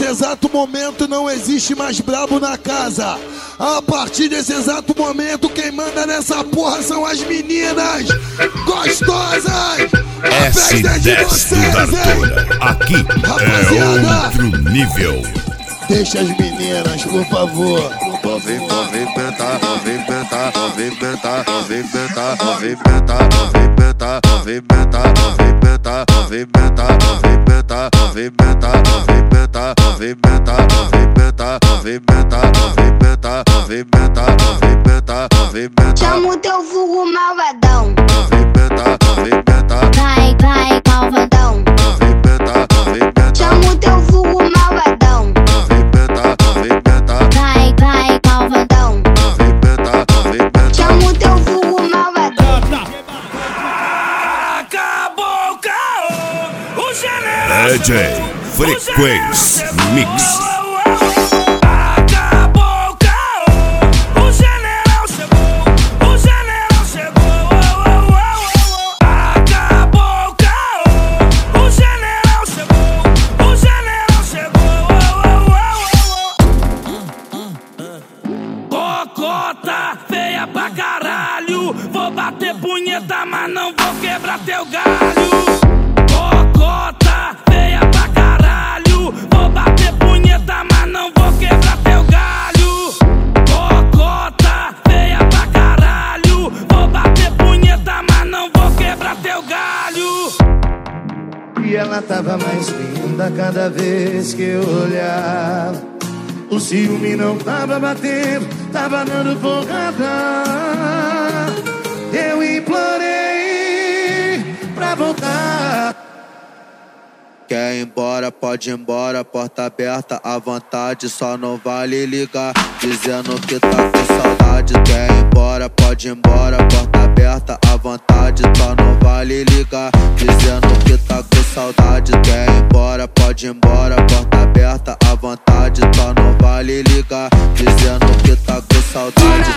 desse exato momento não existe mais brabo na casa. A partir desse exato momento quem manda nessa porra são as meninas gostosas. A festa é de vocês, hein? Aqui rapaziada, é outro nível. Deixa as meninas, por favor. Movimentar, movimentar, movimentar, movimentar, movimentar, movimentar, movimentar, movimentar, movimentar, movimentar, movimentar, movimentar, movimentar, movimentar, movimentar, movimentar, movimentar, movimentar, movimentar. Chama o teu vulgo malvadão. Movimentar, movimentar. Vai, vai, malvadão. Movimentar, movimentar. Chama o teu vulgo malvadão. Movimentar, movimentar. Vai, vai, malvadão. Movimentar, movimentar. Chama o teu vulgo malvadão. Acabou o caô, o general DJ Frequência Mix. Acabou o caô, o general chegou, o general chegou. Acabou o caô, o general chegou, o general chegou. Cocota feia pra caralho, vou bater punheta, mas não vou quebrar teu galho. Cocota feia pra caralho, vou bater punheta, mas não vou quebrar teu galho. Cocota feia pra caralho, vou bater punheta, mas não vou quebrar teu galho. E ela tava mais linda cada vez que eu olhava. O ciúme não tava batendo, tava dando porrada. Eu implorei pra voltar. Quer ir embora, pode ir embora, porta aberta à vontade, só não vale ligar, dizendo que tá com saudade. Quer ir embora, pode ir embora, porta aberta à vontade, só não vale ligar, dizendo que tá com saudade. Quer ir embora, pode ir embora, porta aberta à vontade, só não vale ligar, dizendo que tá com saudade.